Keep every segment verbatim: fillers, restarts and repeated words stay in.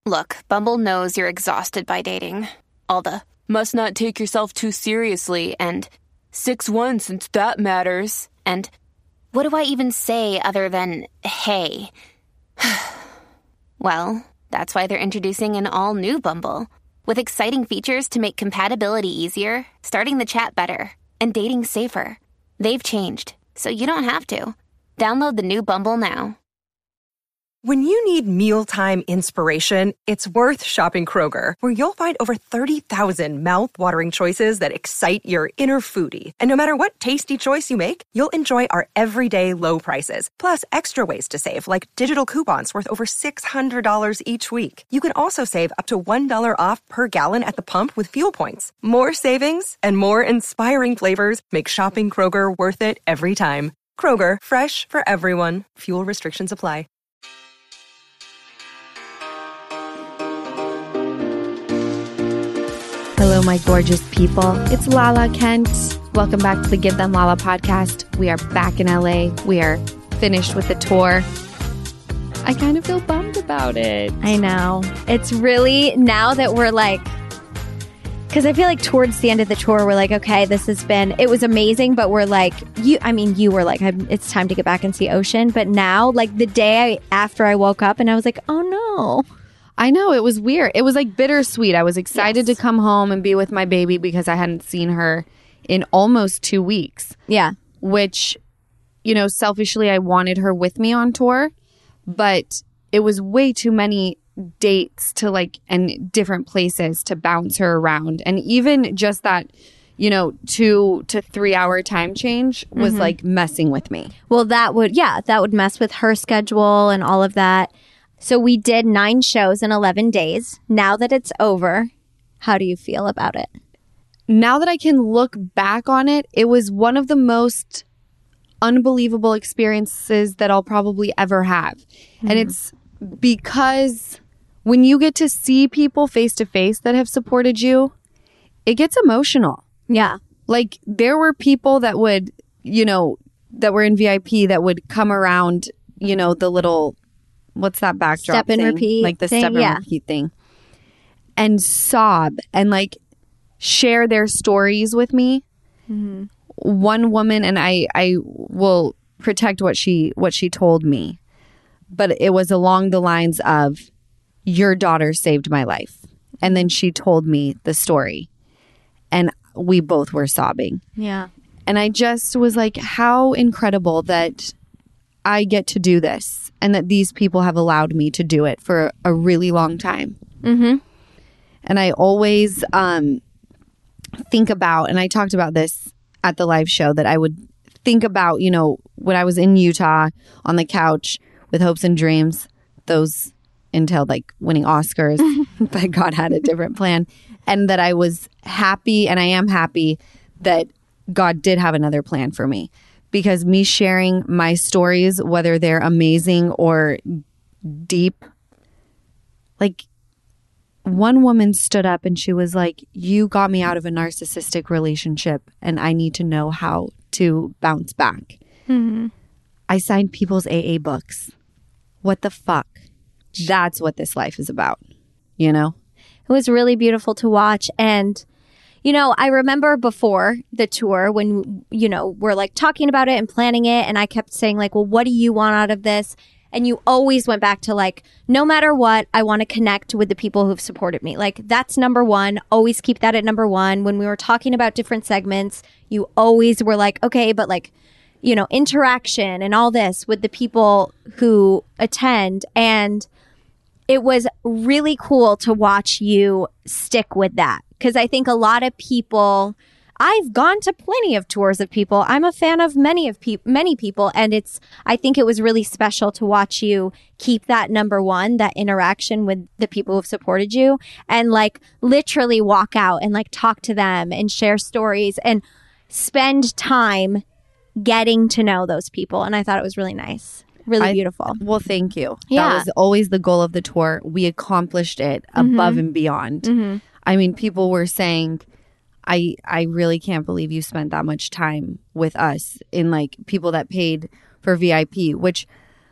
Look, Bumble knows you're exhausted by dating. All the must not take yourself too seriously and six one since that matters. And what do I even say other than hey? Well, that's why they're introducing an all-new Bumble with exciting features to make compatibility easier, starting the chat better, and dating safer. They've changed, so you don't have to. Download the new Bumble now. When you need mealtime inspiration, it's worth shopping Kroger, where you'll find over thirty thousand mouth-watering choices that excite your inner foodie. And no matter what tasty choice you make, you'll enjoy our everyday low prices, plus extra ways to save, like digital coupons worth over six hundred dollars each week. You can also save up to one dollar off per gallon at the pump with fuel points. More savings and more inspiring flavors make shopping Kroger worth it every time. Kroger, fresh for everyone. Fuel restrictions apply. Hello, my gorgeous people. It's Lala Kent. Welcome back to the Give Them Lala podcast. We are back in L A. We are finished with the tour. I kind of feel bummed about it. I know. It's really, now that we're like, because I feel like towards the end of the tour, we're like, okay, this has been, it was amazing, but we're like, you, I mean, you were like, it's time to get back and see Ocean. But now, like the day I, after I woke up and I was like, oh no. I know, it was weird. It was like bittersweet. I was excited yes. to come home and be with my baby because I hadn't seen her in almost two weeks. Yeah. Which, you know, selfishly, I wanted her with me on tour, but it was way too many dates to like, and different places to bounce her around. And even just that, you know, two to three hour time change was mm-hmm. like messing with me. Well, that would, yeah, that would mess with her schedule and all of that. So we did nine shows in eleven days. Now that it's over, how do you feel about it? Now that I can look back on it, it was one of the most unbelievable experiences that I'll probably ever have. Mm-hmm. And it's because when you get to see people face to face that have supported you, it gets emotional. Yeah. Like there were people that would, you know, that were in V I P that would come around, you know, the little... What's that backdrop Step and thing? repeat Like the thing, step and yeah. repeat thing. And sob and like share their stories with me. Mm-hmm. One woman, and I, I will protect what she what she told me, but it was along the lines of, your daughter saved my life. And then she told me the story. And we both were sobbing. Yeah. And I just was like, how incredible that I get to do this. And that these people have allowed me to do it for a really long time. Mm-hmm. And I always um, think about, and I talked about this at the live show, that I would think about, you know, when I was in Utah on the couch with hopes and dreams, those entailed like winning Oscars, but God had a different plan. And that I was happy, and I am happy that God did have another plan for me. Because me sharing my stories, whether they're amazing or deep, like one woman stood up and she was like, you got me out of a narcissistic relationship and I need to know how to bounce back. Mm-hmm. I signed people's A A books. What the fuck? That's what this life is about, you know? It was really beautiful to watch. And you know, I remember before the tour when, you know, we're like talking about it and planning it. And I kept saying like, well, what do you want out of this? And you always went back to like, no matter what, I want to connect with the people who've supported me. Like that's number one. Always keep that at number one. When we were talking about different segments, you always were like, okay, but like, you know, interaction and all this with the people who attend. And it was really cool to watch you stick with that. Because I think a lot of people, I've gone to plenty of tours of people. I'm a fan of many of pe- many people. And it's, I think it was really special to watch you keep that number one, that interaction with the people who've supported you, and like literally walk out and like talk to them and share stories and spend time getting to know those people. And I thought it was really nice. Really I, beautiful. Well, thank you. Yeah. That was always the goal of the tour. We accomplished it mm-hmm. above and beyond. Mm-hmm. I mean, people were saying, I I really can't believe you spent that much time with us, in like people that paid for V I P, which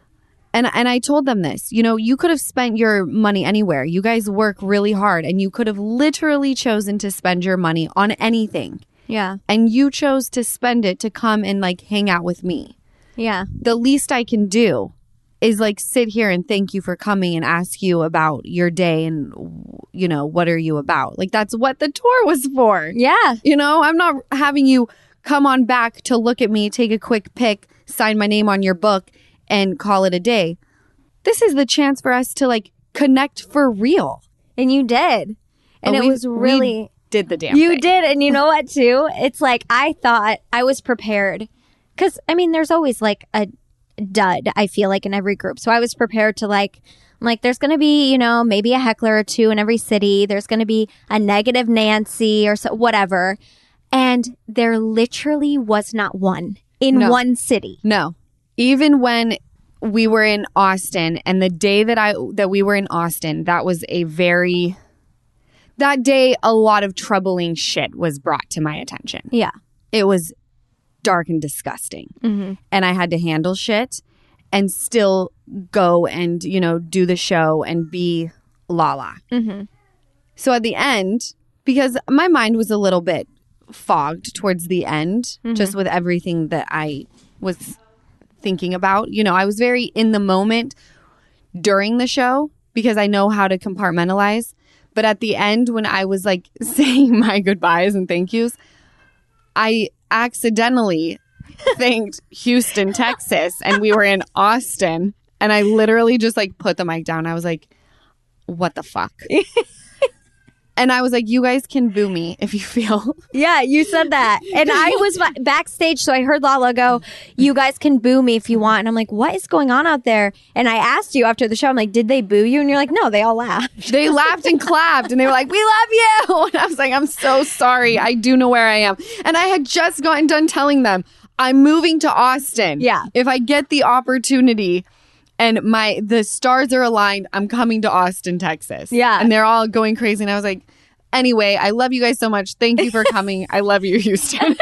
And and I told them this, you know, you could have spent your money anywhere. You guys work really hard and you could have literally chosen to spend your money on anything. Yeah. And you chose to spend it to come and like hang out with me. Yeah. The least I can do is like sit here and thank you for coming and ask you about your day and, you know, what are you about? Like that's what the tour was for. Yeah. You know, I'm not having you come on back to look at me, take a quick pic, sign my name on your book and call it a day. This is the chance for us to like connect for real. And you did. And Oh, it we- was really... we did the damn You thing. did. And you know what, too? It's like I thought I was prepared. Because, I mean, there's always like a dud, I feel like, in every group. So I was prepared to like, I'm like, there's going to be, you know, maybe a heckler or two in every city. There's going to be a negative Nancy or so, whatever. And there literally was not one in No. one city. No. Even when we were in Austin and the day that I that we were in Austin, that was a very that day a lot of troubling shit was brought to my attention. Yeah. It was dark and disgusting. Mm-hmm. And I had to handle shit and still go and, you know, do the show and be Lala. Mm-hmm. So at the end, because my mind was a little bit fogged towards the end, Mm-hmm. just with everything that I was thinking about. You know, I was very in the moment during the show because I know how to compartmentalize. But at the end, when I was like saying my goodbyes and thank yous, I accidentally thanked Houston, Texas, and we were in Austin. And I literally just like put the mic down. I was like, what the fuck? And I was like, you guys can boo me if you feel. Yeah, you said that. And I was ba- backstage, so I heard Lala go, you guys can boo me if you want. And I'm like, what is going on out there? And I asked you after the show, I'm like, did they boo you? And you're like, no, they all laughed. They laughed and clapped and they were like, we love you. And I was like, I'm so sorry. I do know where I am. And I had just gotten done telling them, I'm moving to Austin. Yeah. If I get the opportunity and my the stars are aligned, I'm coming to Austin, Texas. Yeah. And they're all going crazy. And I was like, anyway, I love you guys so much. Thank you for coming. I love you, Houston.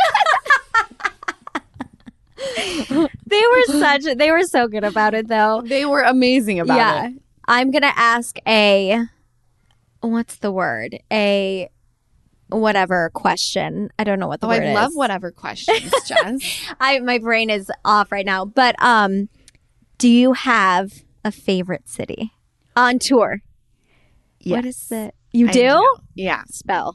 They were such, they were so good about it though. They were amazing about yeah. it. I'm going to ask a, what's the word? A whatever question. I don't know what the Oh, word I is. love whatever questions, Jess. I, my brain is off right now. But um, do you have a favorite city on tour? What is Yes. it? You I do? Yeah. Spell.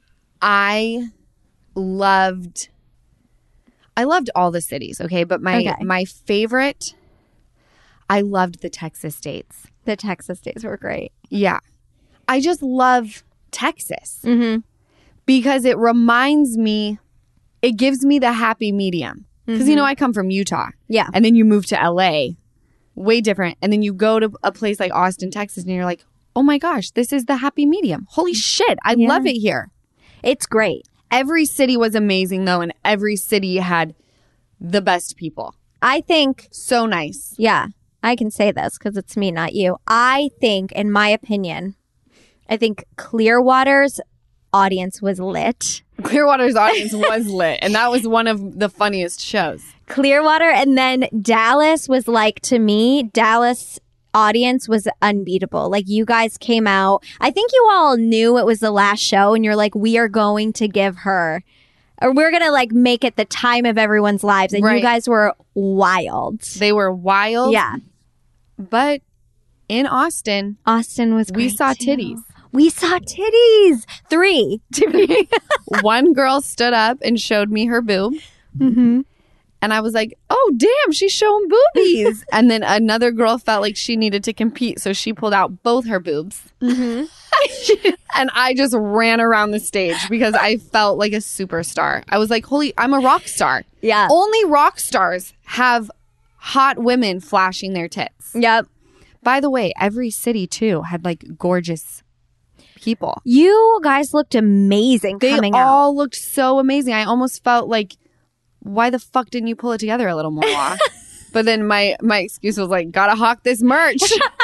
I loved I loved all the cities, okay? But my Okay. my favorite, I loved the Texas dates. The Texas days were great. Yeah. I just love Texas Mm-hmm. because it reminds me, it gives me the happy medium. Because, you know, I come from Utah. Yeah. And then you move to L A, way different. And then you go to a place like Austin, Texas, and you're like, oh my gosh, this is the happy medium. Holy shit, I Yeah. love it here. It's great. Every city was amazing, though, and every city had the best people. I think, So nice. yeah, I can say this because it's me, not you. I think, in my opinion, I think Clearwater's audience was lit. Clearwater's audience was lit, and that was one of the funniest shows. Clearwater, and then Dallas was like, to me, Dallas audience was unbeatable. Like, you guys came out. I think you all knew it was the last show, and you're like, we are going to give her, or we're going to like make it the time of everyone's lives. And Right. you guys were wild. They were wild. Yeah. But in Austin, Austin was we great, saw too. titties. We saw titties. Three. To be. One girl stood up and showed me her boob. Mm-hmm. And I was like, oh, damn, she's showing boobies. And then another girl felt like she needed to compete. So she pulled out both her boobs. Mm-hmm. And I just ran around the stage because I felt like a superstar. I was like, holy, I'm a rock star. Yeah. Only rock stars have hot women flashing their tits. Yep. By the way, every city, too, had like gorgeous people. You guys looked amazing They coming out. all looked so amazing. I almost felt like, why the fuck didn't you pull it together a little more? Law? But then my my excuse was like, gotta hawk this merch.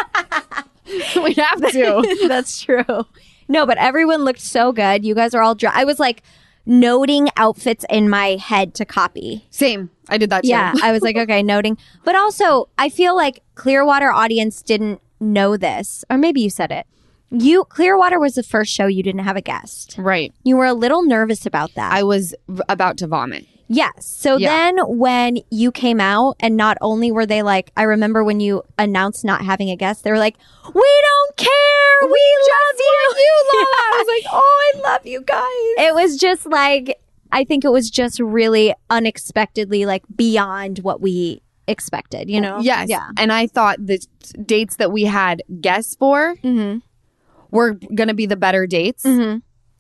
We have to. That's true. No, but everyone looked so good. You guys are all dry. I was like noting outfits in my head to copy. Same. I did that too. Yeah, I was like, okay, noting. But also, I feel like Clearwater audience didn't know this. Or maybe you said it. You Clearwater was the first show you didn't have a guest. Right. You were a little nervous about that. I was v- about to vomit. Yes. So Yeah. then when you came out, and not only were they like, I remember when you announced not having a guest, they were like, we don't care. We, we love you. you, Lala. I was like, oh, I love you guys. It was just like, I think it was just really unexpectedly like beyond what we expected, you know? Yes. Yeah. And I thought the t- dates that we had guests for Mm-hmm. were going to be the better dates. Mm-hmm.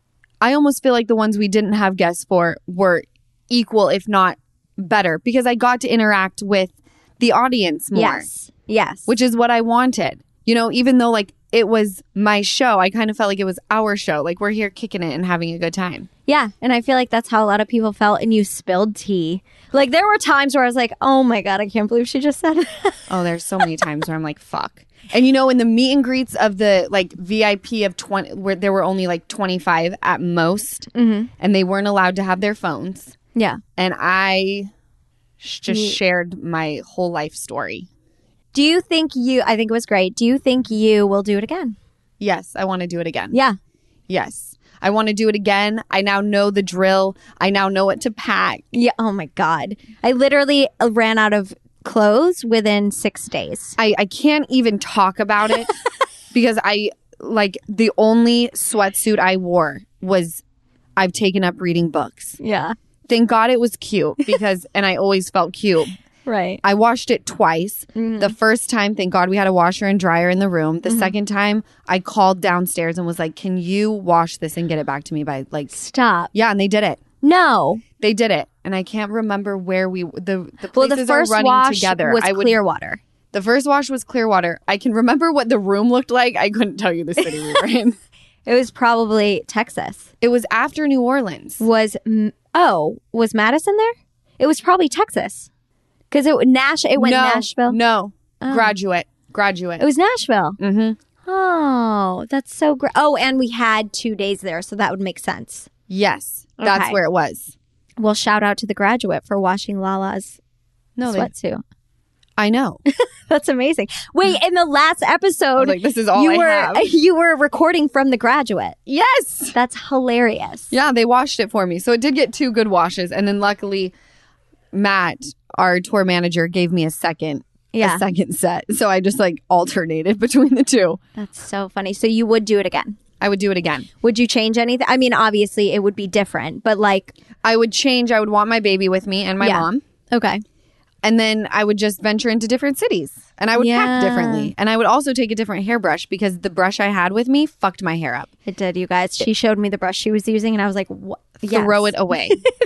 I almost feel like the ones we didn't have guests for were equal, if not better, because I got to interact with the audience more, Yes. Yes. which is what I wanted. You know, even though like it was my show, I kind of felt like it was our show. Like we're here kicking it and having a good time. Yeah, and I feel like that's how a lot of people felt, and you spilled tea. Like, there were times where I was like, oh my God, I can't believe she just said it. Oh, there's so many times where I'm like, fuck. And you know, in the meet and greets of the like V I P of twenty, where there were only like twenty-five at most, Mm-hmm. and they weren't allowed to have their phones. Yeah. And I sh- just You- shared my whole life story. Do you think you, I think it was great. Do you think you will do it again? Yes, I want to do it again. Yeah. Yes. I want to do it again. I now know the drill. I now know what to pack. Yeah. Oh my God. I literally ran out of clothes within six days. I, I can't even talk about it because I, like, the only sweatsuit I wore was I've taken up reading books. Yeah. Thank God it was cute because, and I always felt cute. Right. I washed it twice. Mm-hmm. The first time, thank God we had a washer and dryer in the room. The mm-hmm. second time, I called downstairs and was like, can you wash this and get it back to me by like... Stop. Yeah, and they did it. No. They did it. And I can't remember where we... The, the places Well, the first are running wash together. was I would, Clearwater. The first wash was Clearwater. I can remember what the room looked like. I couldn't tell you the city we were in. It was probably Texas. It was after New Orleans. Was, oh, was Madison there? It was probably Texas. Because it, Nash, it went no, Nashville? No. Oh. Graduate. Graduate. It was Nashville. Mm-hmm. Oh, that's so great. Oh, and we had two days there, so that would make sense. Yes. That's Okay. where it was. Well, shout out to the graduate for washing Lala's No, they, sweatsuit. I know. That's amazing. Wait, in the last I episode, was like, this is all you I were have. you were recording from the graduate. Yes. That's hilarious. Yeah, they washed it for me. So it did get two good washes. And then luckily, Matt, our tour manager, gave me a second, Yeah. a second set. So I just like alternated between the two. That's so funny. So you would do it again. I would do it again. Would you change anything? I mean, obviously it would be different, but like, I would change. I would want my baby with me and my Yeah. mom. okay. And then I would just venture into different cities. And I would Yeah. pack differently. And I would also take a different hairbrush because the brush I had with me fucked my hair up. It did, you guys. She showed me the brush she was using, and I was like, what? Throw it away.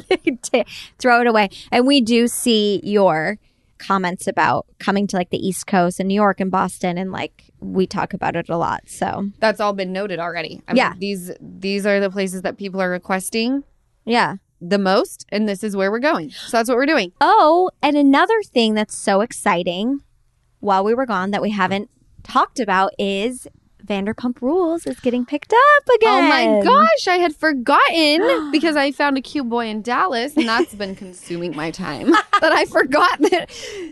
Throw it away. And we do see your comments about coming to like the East Coast and New York and Boston, and like we talk about it a lot. So That's all been noted already. I Yeah. mean, these these are the places that people are requesting yeah. the most, and this is where we're going. So that's what we're doing. Oh, and another thing that's so exciting while we were gone that we haven't talked about is Vanderpump Rules is getting picked up again. Oh my gosh, I had forgotten because I found a cute boy in Dallas, and that's been consuming my time. That I forgot that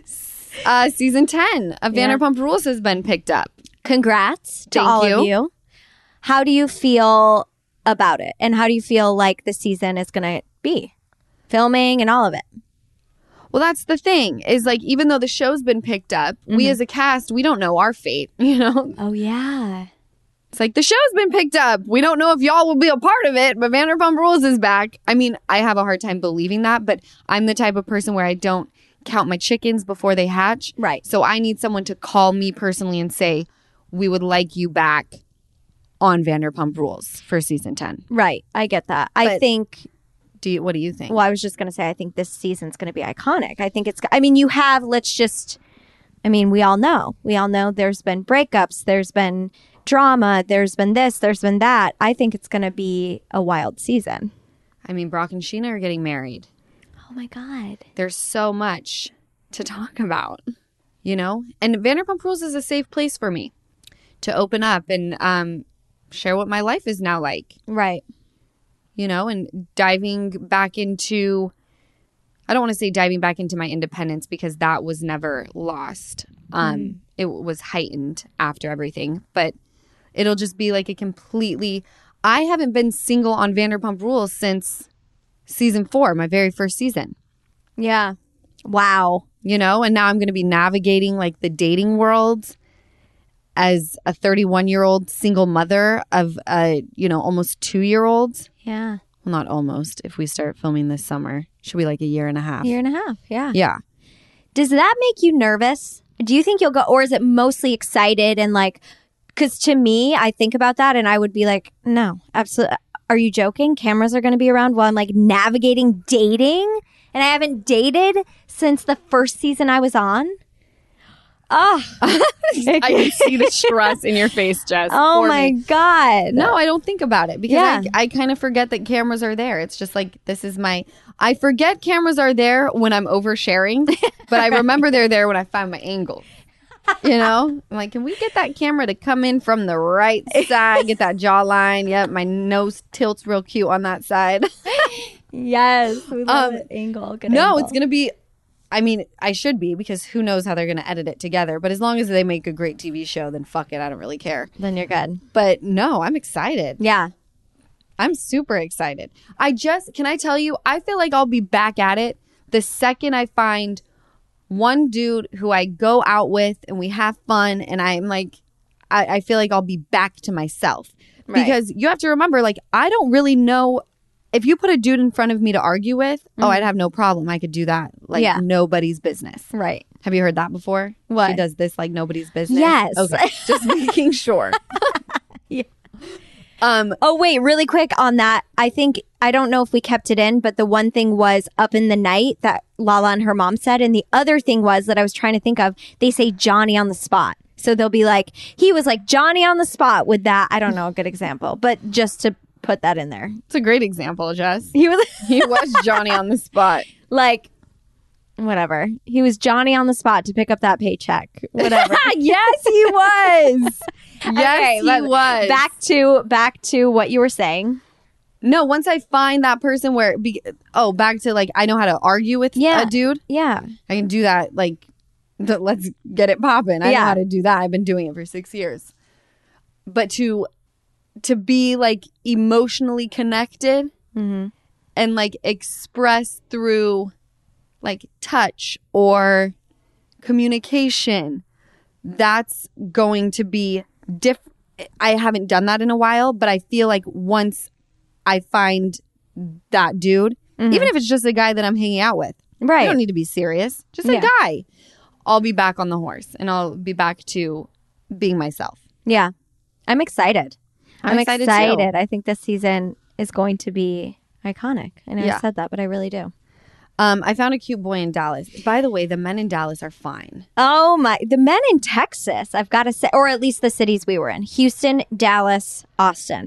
uh, season ten of Yeah. Vanderpump Rules has been picked up. Congrats to Thank all you. of you. How do you feel about it? And how do you feel like the season is going to be? Filming and all of it. Well, that's the thing is like, even though the show's been picked up, we as a cast, we don't know our fate, you know? Oh, yeah. It's like, the show's been picked up. We don't know if y'all will be a part of it, but Vanderpump Rules is back. I mean, I have a hard time believing that, but I'm the type of person where I don't count my chickens before they hatch. Right. So I need someone to call me personally and say, we would like you back on Vanderpump Rules for season ten. Right. I get that. I But- think, Do you, what do you think? well, I was just going to say, I think this season's going to be iconic. I think it's, I mean, you have, let's just, I mean, we all know. We all know there's been breakups, there's been drama, there's been this, there's been that. I think it's going to be a wild season. I mean, Brock and Sheena are getting married. Oh my God. There's so much to talk about, you know? And Vanderpump Rules is a safe place for me to open up and um, share what my life is now like. Right. you know, and diving back into, I don't want to say diving back into my independence because that was never lost. Um, mm. It was heightened after everything, but it'll just be like a completely, I haven't been single on Vanderpump Rules since season four, my very first season. Yeah. Wow. You know, and now I'm going to be navigating like the dating world as a thirty-one-year-old single mother of a, you know, almost two-year-old. Yeah. Well, not almost. If we start filming this summer, should be like a year and a half. Year and a half, yeah. Yeah. Does that make you nervous? Do you think you'll go, or is it mostly excited and like, because to me, I think about that and I would be like, no, absolutely. Are you joking? Cameras are going to be around while I'm like navigating dating? And I haven't dated since the first season I was on. Oh, I can see the stress in your face, Jess. Oh my me. God. No, I don't think about it because yeah. I, I kind of forget that cameras are there. It's just like, this is my, I forget cameras are there when I'm oversharing, but I remember they're there when I find my angle. You know, I'm like, can we get that camera to come in from the right side? Get that jawline. Yep, my nose tilts real cute on that side. Yes, we love um, it. Angle. Good no, angle. it's gonna be. I mean, I should be because who knows how they're gonna edit it together. But as long as they make a great T V show, then fuck it, I don't really care. Then you're good. But no, I'm excited. Yeah, I'm super excited. I just can I tell you, I feel like I'll be back at it the second I find one dude who I go out with and we have fun and I'm like, I, I feel like I'll be back to myself. Right. Because you have to remember, like, I don't really know if you put a dude in front of me to argue with, mm-hmm. oh, I'd have no problem. I could do that. Like yeah. nobody's business. Right. Have you heard that before? What? She does this like nobody's business. Yes. Okay. Just making sure. Yeah. Um, oh, wait, really quick on that. I think, I don't know if we kept it in, but the one thing was up in the night that Lala and her mom said. And the other thing was that I was trying to think of, they say Johnny on the spot. So they'll be like, he was like Johnny on the spot with that. I don't know a good example, but just to put that in there. It's a great example, Jess. He was, he was Johnny on the spot. Like, whatever. He was Johnny on the spot to pick up that paycheck. Whatever. Yes, he was. Yes, okay, he was. Back to back to what you were saying. No, once I find that person where, be, oh, back to like, I know how to argue with yeah. a dude. Yeah. I can do that. Like, the, let's get it popping. I yeah. know how to do that. I've been doing it for six years. But to, to be like emotionally connected mm-hmm. and like express through like touch or communication, that's going to be different. I haven't done that in a while, but I feel like once I find that dude, mm-hmm. even if it's just a guy that I'm hanging out with, right? I don't need to be serious. Just a yeah. guy. I'll be back on the horse and I'll be back to being myself. Yeah. I'm excited. I'm, I'm excited. excited. I think this season is going to be iconic. I know yeah. I said that, but I really do. Um, I found a cute boy in Dallas. By the way, the men in Dallas are fine. Oh my, the men in Texas, I've got to say, or at least the cities we were in. Houston, Dallas, Austin.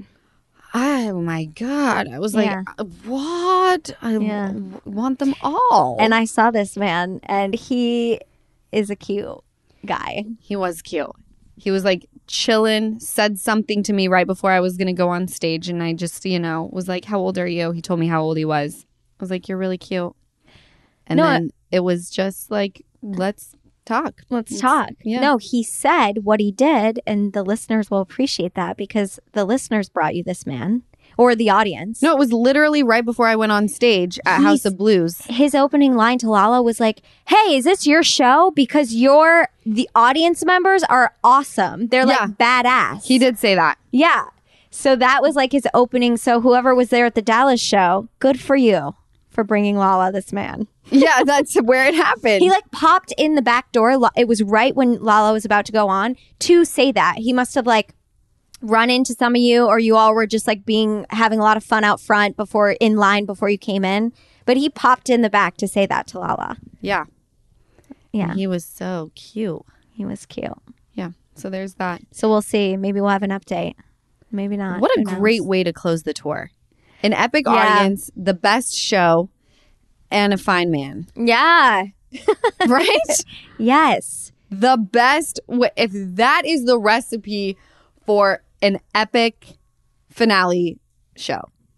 Oh my God. I was like, yeah. what? I yeah. w- want them all. And I saw this man and he is a cute guy. He was cute. He was like chilling, said something to me right before I was going to go on stage. And I just, you know, was like, how old are you? He told me how old he was. I was like, you're really cute. And no, then it was just like, let's talk. Let's, let's talk. Yeah. No, he said what he did, and the listeners will appreciate that because the listeners brought you this man, or the audience. No, it was literally right before I went on stage at He's, House of Blues. His opening line to Lala was like, hey, is this your show? Because your the audience members are awesome. They're yeah. like badass. He did say that. Yeah. So that was like his opening. So whoever was there at the Dallas show, good for you for bringing Lala this man. Yeah, that's where it happened. He like popped in the back door. It was right when Lala was about to go on to say that. He must have like run into some of you, or you all were just like being having a lot of fun out front before in line before you came in. But he popped in the back to say that to Lala. Yeah. Yeah. He was so cute. He was cute. Yeah. So there's that. So we'll see. Maybe we'll have an update. Maybe not. What a great way to close the tour. An epic yeah. audience, the best show, and a fine man. Yeah. Right? Yes. The best. If that is the recipe for an epic finale show. That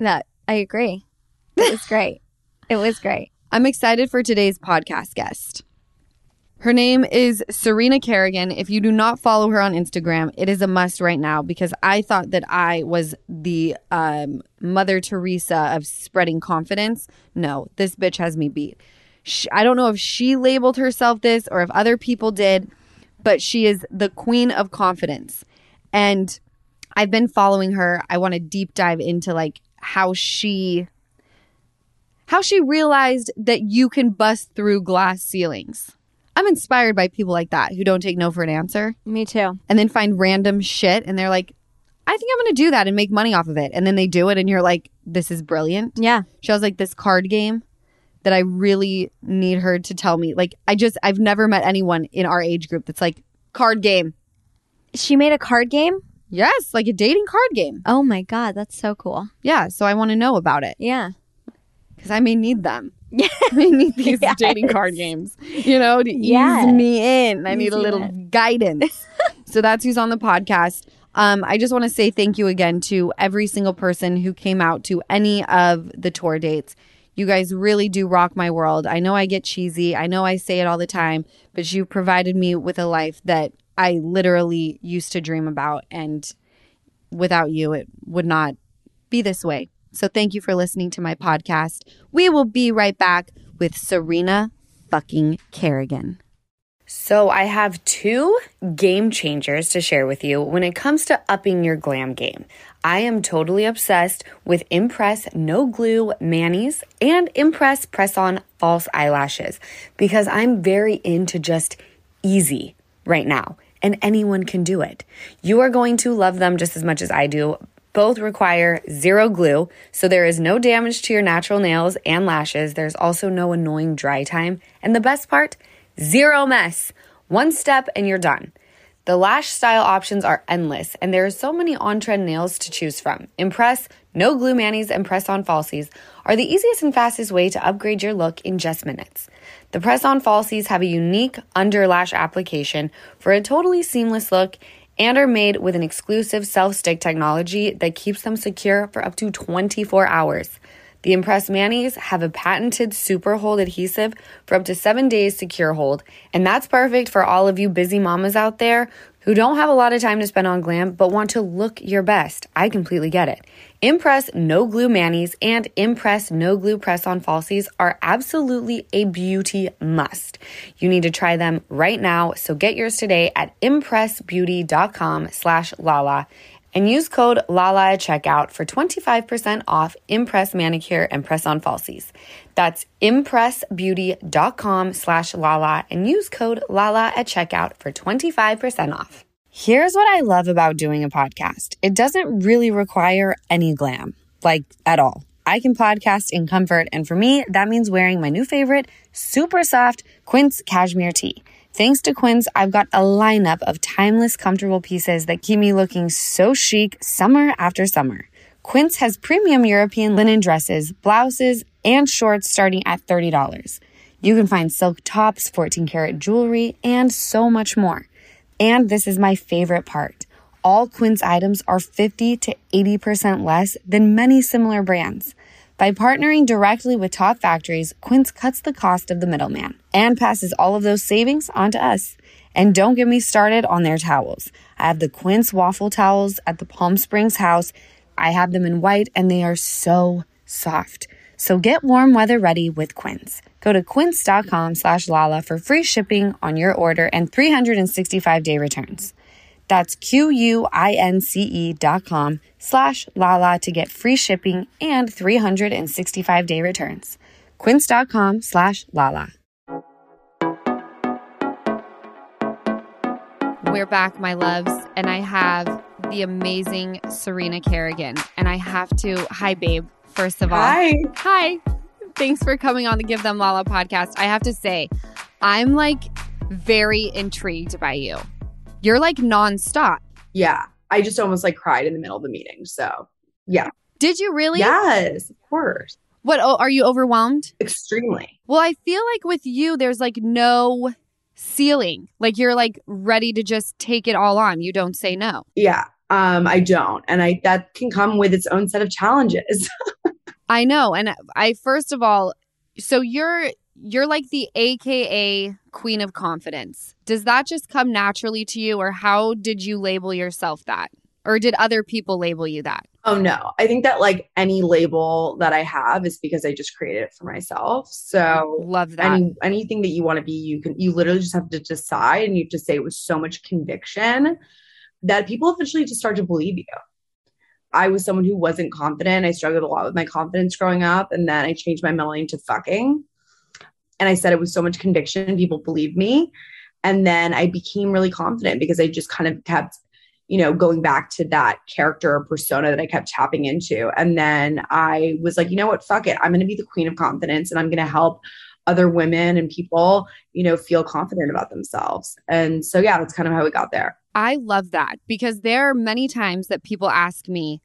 I agree. It was great. It was great. I'm excited for today's podcast guest. Her name is Serena Kerrigan. If you do not follow her on Instagram, it is a must right now because I thought that I was the um, Mother Teresa of spreading confidence. No, this bitch has me beat. She, I don't know if she labeled herself this or if other people did, but she is the queen of confidence. And I've been following her. I want to deep dive into like how she, how she realized that you can bust through glass ceilings. I'm inspired by people like that who don't take no for an answer. Me too. And then find random shit and they're like, I think I'm going to do that and make money off of it. And then they do it and you're like, this is brilliant. Yeah. She has like this card game that I really need her to tell me. Like, I just, I've never met anyone in our age group that's like, card game. She made a card game? Yes, like a dating card game. Oh my God, that's so cool. Yeah, so I want to know about it. Yeah. Because I may need them. Yeah. I need these yes. dating card games, you know, to yes. ease me in. I need ease a little in. guidance. So that's who's on the podcast. Um, I just want to say thank you again to every single person who came out to any of the tour dates. You guys really do rock my world. I know I get cheesy. I know I say it all the time, but you provided me with a life that I literally used to dream about. And without you, it would not be this way. So thank you for listening to my podcast. We will be right back with Serena fucking Kerrigan. So I have two game changers to share with you when it comes to upping your glam game. I am totally obsessed with Impress No Glue Manis and Impress Press-On False Eyelashes because I'm very into just easy right now and anyone can do it. You are going to love them just as much as I do. Both require zero glue, so there is no damage to your natural nails and lashes. There's also no annoying dry time. And the best part, zero mess. One step and you're done. The lash style options are endless, and there are so many on-trend nails to choose from. Impress, No Glue Manis, and Press-On Falsies are the easiest and fastest way to upgrade your look in just minutes. The Press-On Falsies have a unique under lash application for a totally seamless look and are made with an exclusive self-stick technology that keeps them secure for up to twenty-four hours. The Impress Manis have a patented super hold adhesive for up to seven days secure hold, and that's perfect for all of you busy mamas out there who don't have a lot of time to spend on glam but want to look your best. I completely get it. Impress No Glue Manis and Impress No Glue Press-On Falsies are absolutely a beauty must. You need to try them right now, so get yours today at impressbeauty.com slash Lala and use code Lala at checkout for twenty-five percent off Impress Manicure and Press-On Falsies. That's impressbeauty.com slash Lala and use code Lala at checkout for twenty-five percent off. Here's what I love about doing a podcast. It doesn't really require any glam, like at all. I can podcast in comfort, and for me, that means wearing my new favorite, super soft Quince cashmere tee. Thanks to Quince, I've got a lineup of timeless, comfortable pieces that keep me looking so chic summer after summer. Quince has premium European linen dresses, blouses, and shorts starting at thirty dollars. You can find silk tops, fourteen karat jewelry, and so much more. And this is my favorite part. All Quince items are fifty to eighty percent less than many similar brands. By partnering directly with top factories, Quince cuts the cost of the middleman and passes all of those savings on to us. And don't get me started on their towels. I have the Quince waffle towels at the Palm Springs house. I have them in white and they are so soft. So get warm weather ready with Quince. Go to quince.com slash Lala for free shipping on your order and three hundred sixty-five day returns. That's Q-U-I-N-C-E dot com slash Lala to get free shipping and three hundred sixty-five day returns. Quince.com slash Lala. We're back, my loves, and I have the amazing Serena Kerrigan. And I have to, hi, babe, first of all. Hi. Hi. Thanks for coming on the Give Them Lala podcast. I have to say, I'm like very intrigued by you. You're like nonstop. Yeah. I just almost like cried in the middle of the meeting. So, yeah. Did you really? Yes, of course. What, oh, are you overwhelmed? Extremely. Well, I feel like with you, there's like no ceiling. Like you're like ready to just take it all on. You don't say no. Yeah. Um, I don't. And I that can come with its own set of challenges. I know. And I, first of all, so you're you're like the A K A Queen of Confidence. Does that just come naturally to you, or how did you label yourself that? Or did other people label you that? Oh, no. I think that like any label that I have is because I just created it for myself. So love that. Any, anything that you want to be, you can, you literally just have to decide, and you have to say it with so much conviction that people eventually just start to believe you. I was someone who wasn't confident. I struggled a lot with my confidence growing up. And then I changed my middle name to fucking. And I said it with so much conviction, people believed me. And then I became really confident because I just kind of kept, you know, going back to that character or persona that I kept tapping into. And then I was like, you know what, fuck it. I'm going to be the queen of confidence, and I'm going to help other women and people, you know, feel confident about themselves. And so, yeah, that's kind of how we got there. I love that, because there are many times that people ask me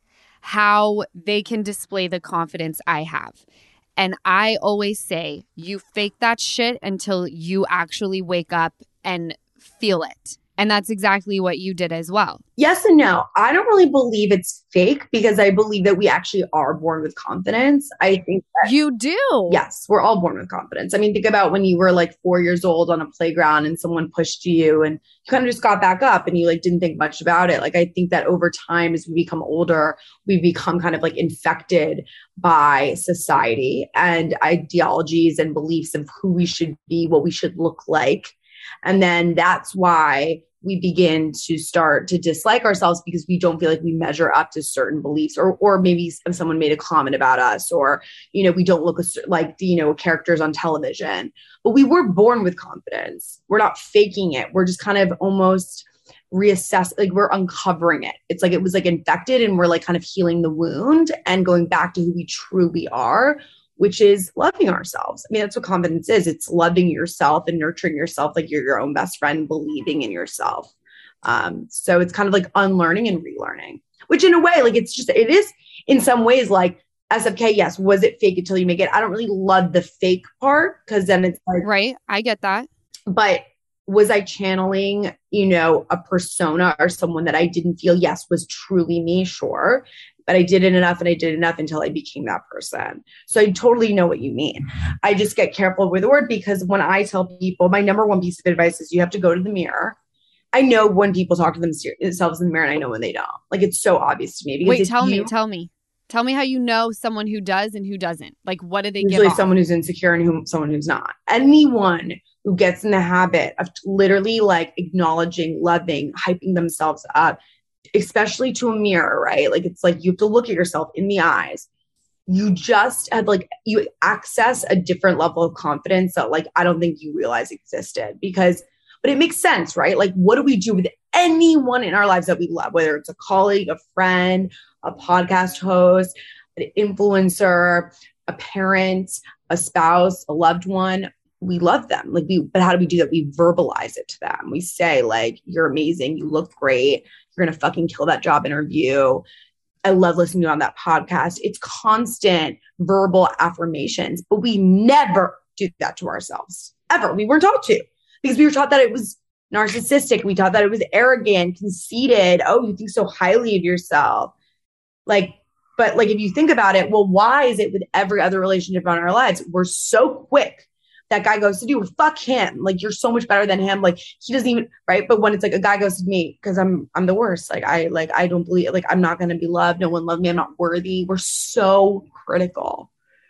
how they can display the confidence I have. And I always say, you fake that shit until you actually wake up and feel it. And that's exactly what you did as well. Yes and no. I don't really believe it's fake, because I believe that we actually are born with confidence. I think that, you do. Yes, we're all born with confidence. I mean, think about when you were like four years old on a playground and someone pushed you and you kind of just got back up and you like didn't think much about it. Like, I think that over time, as we become older, we become kind of like infected by society and ideologies and beliefs of who we should be, what we should look like. And then that's why we begin to start to dislike ourselves, because we don't feel like we measure up to certain beliefs, or or maybe if someone made a comment about us, or, you know, we don't look like, you know, characters on television. But we were born with confidence. We're not faking it. We're just kind of almost reassess, like we're uncovering it. It's like it was like infected, and we're like kind of healing the wound and going back to who we truly are, which is loving ourselves. I mean, that's what confidence is. It's loving yourself and nurturing yourself like you're your own best friend, believing in yourself. Um, so it's kind of like unlearning and relearning, which in a way, like it's just, it is in some ways like S F K, yes, was it fake until you make it? I don't really love the fake part, because then it's like, right. I get that. But was I channeling, you know, a persona or someone that I didn't feel, yes, was truly me? Sure. But I did it enough, and I did enough until I became that person. So I totally know what you mean. I just get careful with the word, because when I tell people, my number one piece of advice is you have to go to the mirror. I know when people talk to themselves in the mirror, and I know when they don't. Like, it's so obvious to me. Wait, tell you, me, tell me. Tell me how you know someone who does and who doesn't. Like, what do they give usually off? Someone who's insecure and who, someone who's not. Anyone who gets in the habit of literally like acknowledging, loving, hyping themselves up, especially to a mirror, right? Like, it's like you have to look at yourself in the eyes. You just have like, you access a different level of confidence that like, I don't think you realize existed, because, but it makes sense, right? Like, what do we do with anyone in our lives that we love, whether it's a colleague, a friend, a podcast host, an influencer, a parent, a spouse, a loved one? We love them. Like we, but how do we do that? We verbalize it to them. We say like, you're amazing. You look great. You're going to fucking kill that job interview. I love listening to you on that podcast. It's constant verbal affirmations, but we never do that to ourselves ever. We weren't taught to, because we were taught that it was narcissistic. We taught that it was arrogant, conceited. Oh, you think so highly of yourself. Like, but like, if you think about it, well, why is it with every other relationship in our lives, we're so quick, that guy goes to do, fuck him. Like, you're so much better than him. Like, he doesn't even, right? But when it's like a guy goes to me, because I'm, I'm the worst. Like, I, like, I don't believe, like, I'm not going to be loved. No one loved me. I'm not worthy. We're so critical.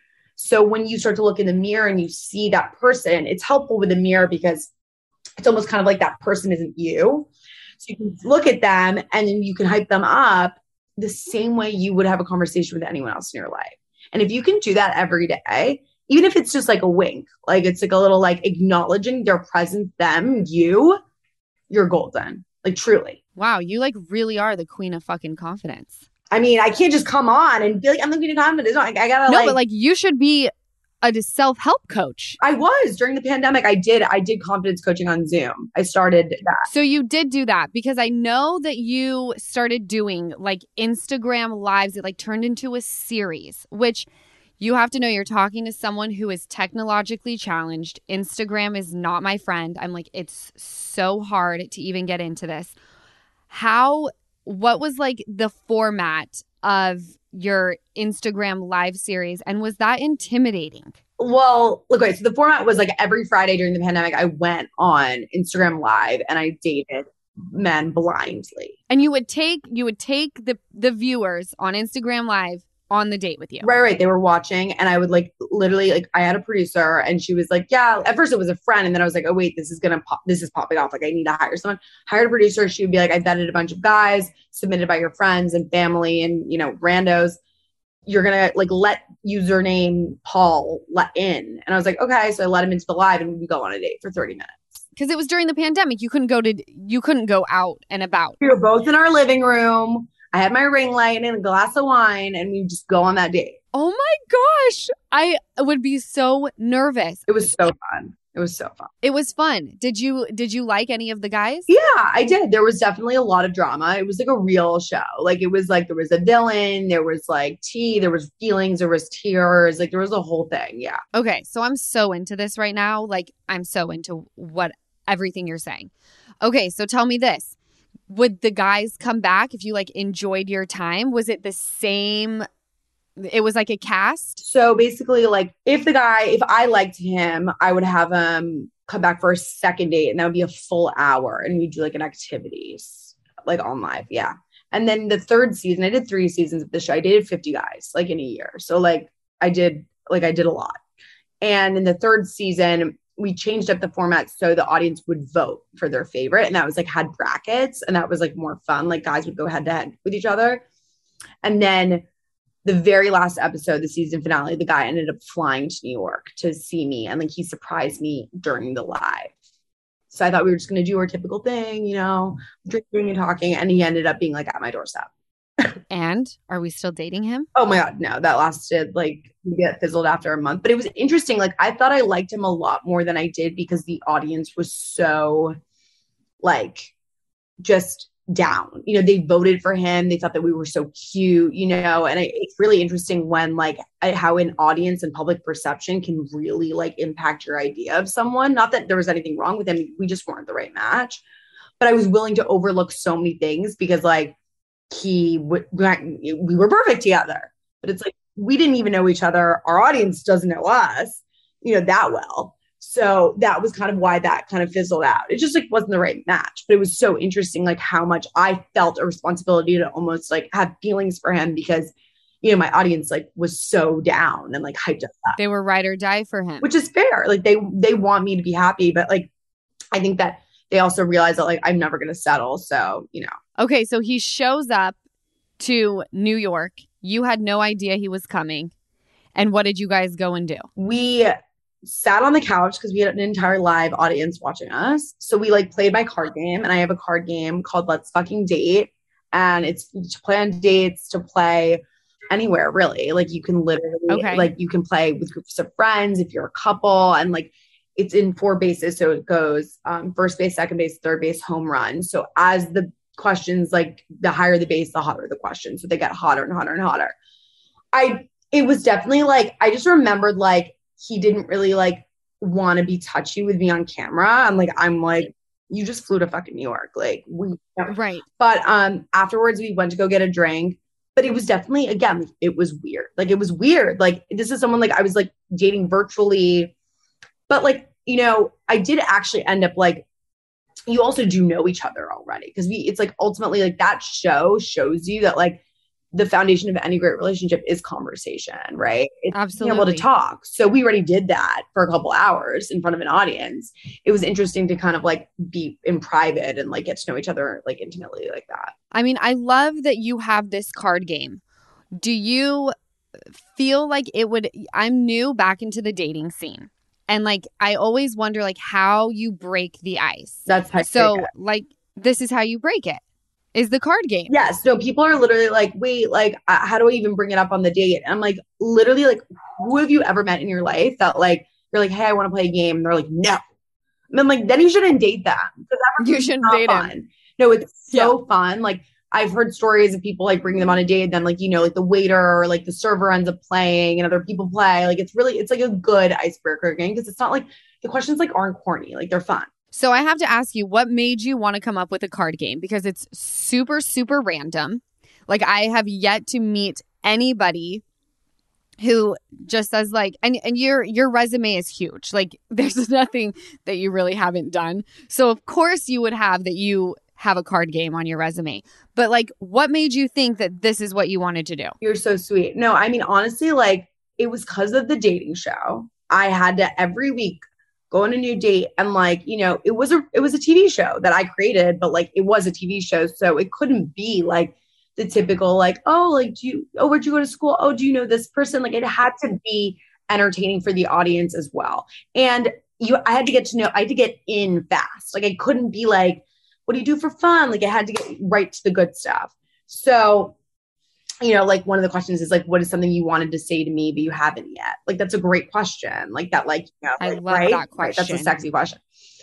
So when you start to look in the mirror and you see that person, it's helpful with the mirror, because it's almost kind of like that person isn't you. So you can look at them and then you can hype them up the same way you would have a conversation with anyone else in your life. And if you can do that every day, even if it's just like a wink, like it's like a little like acknowledging their presence, them, you, you're golden. Like, truly. Wow, you like really are the queen of fucking confidence. I mean, I can't just come on and be like, I'm the queen of confidence. No, I, I gotta no, like, but like you should be a self-help coach. I was during the pandemic. I did. I did confidence coaching on Zoom. I started that. So you did do that, because I know that you started doing like Instagram lives. It like turned into a series, which you have to know, you're talking to someone who is technologically challenged. Instagram is not my friend. I'm like, it's so hard to even get into this. How what was like the format of your Instagram live series, and was that intimidating? Well, look, right. So the format was like every Friday during the pandemic, I went on Instagram Live and I dated men blindly. And you would take you would take the the viewers on Instagram Live on the date with you. Right, right. They were watching, and I would like literally like I had a producer, and she was like, "Yeah." At first, it was a friend, and then I was like, "Oh wait, this is gonna pop. This is popping off. Like I need to hire someone." Hired a producer. She would be like, "I vetted a bunch of guys submitted by your friends and family, and you know, randos. You're gonna like let username Paul let in." And I was like, "Okay." So I let him into the live, and we go on a date for thirty minutes. Because it was during the pandemic, you couldn't go to you couldn't go out and about. We were both in our living room. I had my ring light and a glass of wine, and we would just go on that date. Oh my gosh. I would be so nervous. It was so fun. It was so fun. It was fun. Did you did you like any of the guys? Yeah, I did. There was definitely a lot of drama. It was like a real show. Like it was like there was a villain, there was like tea, there was feelings, there was tears, like there was a whole thing. Yeah. Okay, so I'm so into this right now. Like I'm so into what everything you're saying. Okay, so tell me this. Would the guys come back if you like enjoyed your time? Was it the same? It was like a cast? So basically, like if the guy, if I liked him, I would have him come back for a second date, and that would be a full hour, and we'd do like an activities like on live. Yeah. And then the third season, I did three seasons of the show. I dated fifty guys like in a year. So like I did, like I did a lot. And in the third season, we changed up the format so the audience would vote for their favorite. And that was like had brackets, and that was like more fun. Like guys would go head to head with each other. And then the very last episode, the season finale, the guy ended up flying to New York to see me. And like he surprised me during the live. So I thought we were just going to do our typical thing, you know, drinking and talking. And he ended up being like at my doorstep. And are we still dating him? Oh my God, no, that lasted like, we get fizzled after a month. But it was interesting. Like I thought I liked him a lot more than I did because the audience was so like just down. You know, they voted for him. They thought that we were so cute, you know, and I, it's really interesting when like I, how an audience and public perception can really like impact your idea of someone. Not that there was anything wrong with him. We just weren't the right match. But I was willing to overlook so many things because like, he would we were perfect together, but it's like we didn't even know each other. Our audience doesn't know us, you know, that well. So that was kind of why that kind of fizzled out. It just like wasn't the right match. But it was so interesting, like how much I felt a responsibility to almost like have feelings for him because, you know, my audience like was so down and like hyped us up. They were ride or die for him, which is fair. Like they they want me to be happy, but like I think that they also realize that like I'm never going to settle. So, you know. Okay, so he shows up to New York. You had no idea he was coming. And what did you guys go and do? We sat on the couch because we had an entire live audience watching us. So we like played my card game, and I have a card game called Let's Fucking Date. And it's to play on dates, to play anywhere really. Like you can literally, okay. like you can play with groups of friends if you're a couple, and like it's in four bases. So it goes um, first base, second base, third base, home run. So as the questions, like the higher the base, the hotter the question. So they get hotter and hotter and hotter. I, it was definitely like, I just remembered like, he didn't really like want to be touchy with me on camera. And like, I'm like, you just flew to fucking New York. Like we, right. But um, afterwards we went to go get a drink, but it was definitely, again, it was weird. Like, it was weird. Like this is someone like I was like dating virtually, but like, you know, I did actually end up like, you also do know each other already because we it's like ultimately like that show shows you that like the foundation of any great relationship is conversation, right? It's absolutely being able to talk. So we already did that for a couple hours in front of an audience. It was interesting to kind of like be in private and like get to know each other like intimately like that. I mean, I love that you have this card game. Do you feel like it would I'm new back into the dating scene. And like, I always wonder like how you break the ice. That's how so like, this is how you break it is the card game. Yes. No, people are literally like, wait, like, uh, how do I even bring it up on the date? And I'm like, literally like, who have you ever met in your life that like, you're like, hey, I want to play a game. And they're like, no. And I'm like, then you shouldn't date them. You shouldn't date fun. him. No, it's so yeah. fun. Like, I've heard stories of people like bringing them on a date, then like, you know, like the waiter or like the server ends up playing and other people play. Like it's really, it's like a good icebreaker game because it's not like the questions like aren't corny, like they're fun. So I have to ask you, what made you want to come up with a card game? Because it's super, super random. Like, I have yet to meet anybody who just says like, and, and your your resume is huge. Like, there's nothing that you really haven't done. So of course you would have that you have a card game on your resume. But like, what made you think that this is what you wanted to do? You're so sweet. No, I mean, honestly, like, it was because of the dating show. I had to every week go on a new date, and like, you know, it was a it was a T V show that I created, but like, it was a T V show, so it couldn't be like the typical like, oh, like, do you, oh, where'd you go to school? Oh, do you know this person? Like, it had to be entertaining for the audience as well. And you, I had to get to know, I had to get in fast. Like, I couldn't be like, what do you do for fun? Like, I had to get right to the good stuff. So, you know, like, one of the questions is like, what is something you wanted to say to me, but you haven't yet? Like, that's a great question. Like that, like, you know, I like, love right? that question. Right, that's a sexy question.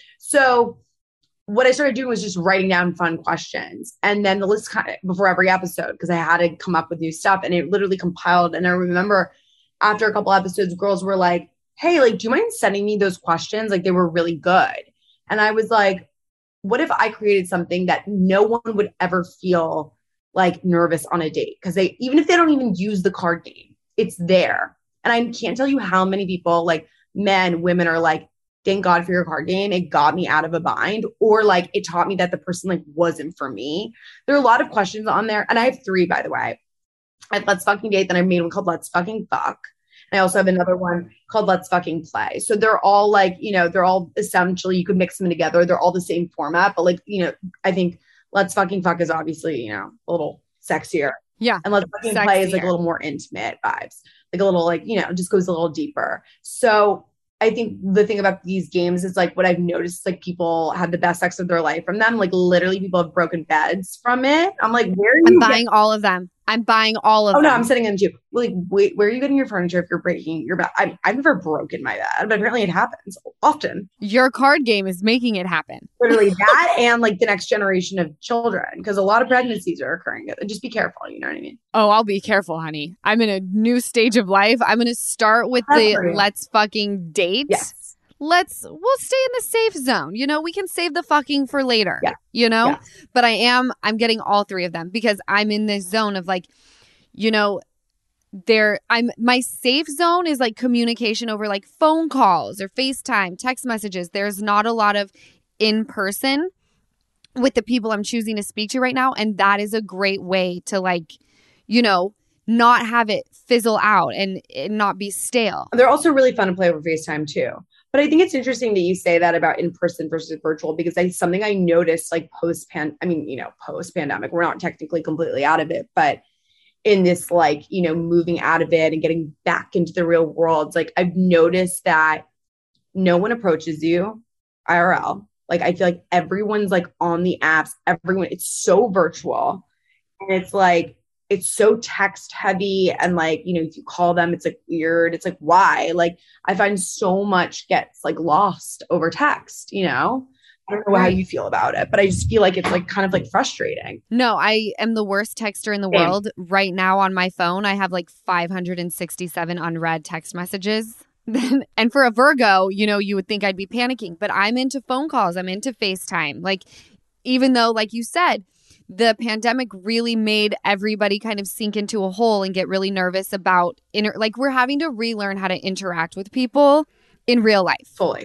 So what I started doing was just writing down fun questions. And then the list kind of before every episode, because I had to come up with new stuff, and it literally compiled. And I remember after a couple episodes, girls were like, hey, like, do you mind sending me those questions? Like, they were really good. And I was like, what if I created something that no one would ever feel like nervous on a date? Because they, even if they don't even use the card game, it's there. And I can't tell you how many people, like men, women, are like, thank God for your card game. It got me out of a bind, or like, it taught me that the person like wasn't for me. There are a lot of questions on there. And I have three, by the way. I have Let's Fucking Date. Then I made one called Let's Fucking Fuck. And I also have another one called Let's Fucking Play. So they're all like, you know, they're all essentially, you could mix them together. They're all the same format, but like, you know, I think Let's Fucking Fuck is obviously, you know, a little sexier. Yeah. And Let's Fucking sexier. Play is like a little more intimate vibes. Like a little like, you know, just goes a little deeper. So I think the thing about these games is like, what I've noticed, like, people have the best sex of their life from them. Like, literally people have broken beds from it. I'm like, where are you I'm buying getting- all of them. I'm buying all of Oh them. no, I'm sending them to you. Like, wait, where are you getting your furniture if you're breaking your bed? I, I've never broken my bed, but apparently it happens often. Your card game is making it happen. Literally that, and like the next generation of children, because a lot of pregnancies are occurring. Just be careful, you know what I mean? Oh, I'll be careful, honey. I'm in a new stage of life. I'm going to start with the That's Let's Fucking Date. Yes. Let's, we'll stay in the safe zone. You know, we can save the fucking for later, Yeah. you know? Yeah. But I am, I'm getting all three of them because I'm in this zone of like, you know, there, I'm, my safe zone is like communication over like phone calls or FaceTime, text messages. There's not a lot of in person with the people I'm choosing to speak to right now. And that is a great way to like, you know, not have it fizzle out and, and not be stale. They're also really fun to play over FaceTime too. But I think it's interesting that you say that about in-person versus virtual, because it's something I noticed like post-pan, I mean, you know, post-pandemic, we're not technically completely out of it, but in this like, you know, moving out of it and getting back into the real world, like I've noticed that no one approaches you I R L. Like, I feel like everyone's like on the apps, everyone, it's so virtual. And it's like, it's so text heavy. And like, you know, if you call them, it's like weird. It's like, why? Like, I find so much gets like lost over text, you know? I don't know how you feel about it, but I just feel like it's like kind of like frustrating. No, I am the worst texter in the Same. world. Right now on my phone, I have like five hundred sixty-seven unread text messages. And for a Virgo, you know, you would think I'd be panicking, but I'm into phone calls. I'm into FaceTime. Like, even though, like you said, the pandemic really made everybody kind of sink into a hole and get really nervous about, inter- like, we're having to relearn how to interact with people in real life. Fully.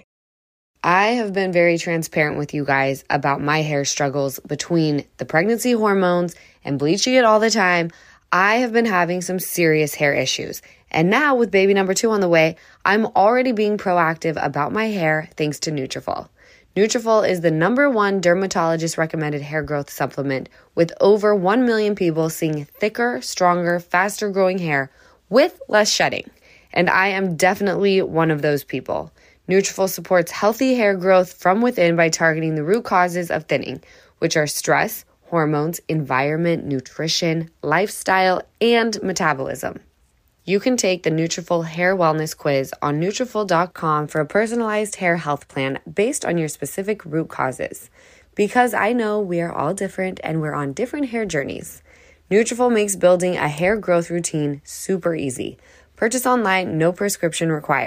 I have been very transparent with you guys about my hair struggles between the pregnancy hormones and bleaching it all the time. I have been having some serious hair issues. And now with baby number two on the way, I'm already being proactive about my hair thanks to Nutrafol. Nutrafol is the number one dermatologist recommended hair growth supplement, with over one million people seeing thicker, stronger, faster growing hair with less shedding. And I am definitely one of those people. Nutrafol supports healthy hair growth from within by targeting the root causes of thinning, which are stress, hormones, environment, nutrition, lifestyle, and metabolism. You can take the Nutrafol Hair Wellness Quiz on Nutrafol dot com for a personalized hair health plan based on your specific root causes. Because I know we are all different and we're on different hair journeys. Nutrafol makes building a hair growth routine super easy. Purchase online, no prescription required.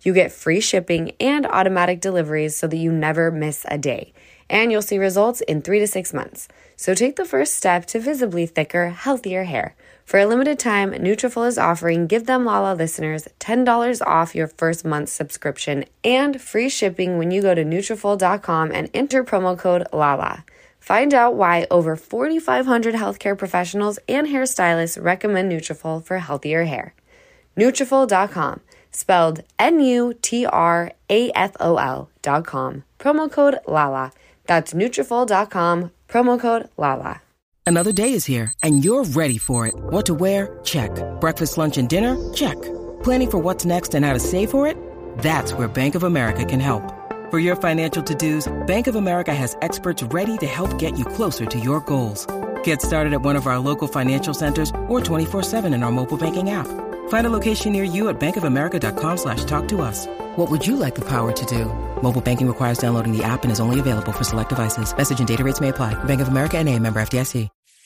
You get free shipping and automatic deliveries so that you never miss a day. And you'll see results in three to six months. So take the first step to visibly thicker, healthier hair. For a limited time, Nutrafol is offering Give Them Lala listeners ten dollars off your first month's subscription and free shipping when you go to Nutrafol dot com and enter promo code LALA. Find out why over forty-five hundred healthcare professionals and hairstylists recommend Nutrafol for healthier hair. Nutrafol dot com, spelled N U T R A F O L dot com, promo code LALA. That's Nutrafol dot com, promo code LALA. Another day is here, and you're ready for it. What to wear? Check. Breakfast, lunch, and dinner? Check. Planning for what's next and how to save for it? That's where Bank of America can help. For your financial to-dos, Bank of America has experts ready to help get you closer to your goals. Get started at one of our local financial centers or twenty-four seven in our mobile banking app. Find a location near you at bankofamerica.com slash talk to us. What would you like the power to do? Mobile banking requires downloading the app and is only available for select devices. Message and data rates may apply. Bank of America N A, member F D I C.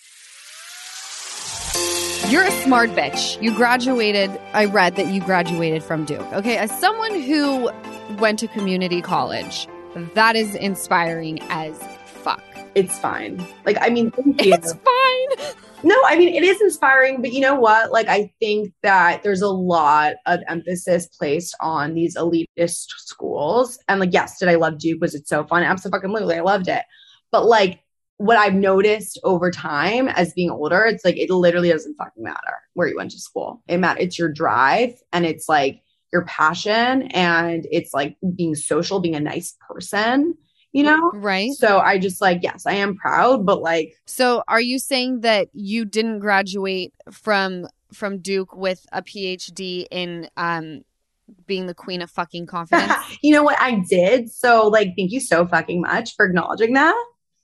You're a smart bitch. You graduated. I read that you graduated from Duke. Okay, as someone who went to community college, that is inspiring as fuck. It's fine. Like, I mean, thank you. It's fine. No, I mean, it is inspiring, but you know what? Like, I think that there's a lot of emphasis placed on these elitist schools. And like, yes, did I love Duke? Was it so fun? Absolutely. I loved it. But like, what I've noticed over time as being older, it's like, it literally doesn't fucking matter where you went to school. It matters. It's your drive and it's like your passion and it's like being social, being a nice person, you know? Right. So I just like, yes, I am proud, but like. So are you saying that you didn't graduate from from Duke with a P H D in um being the queen of fucking confidence? You know what? I did. So like, thank you so fucking much for acknowledging that.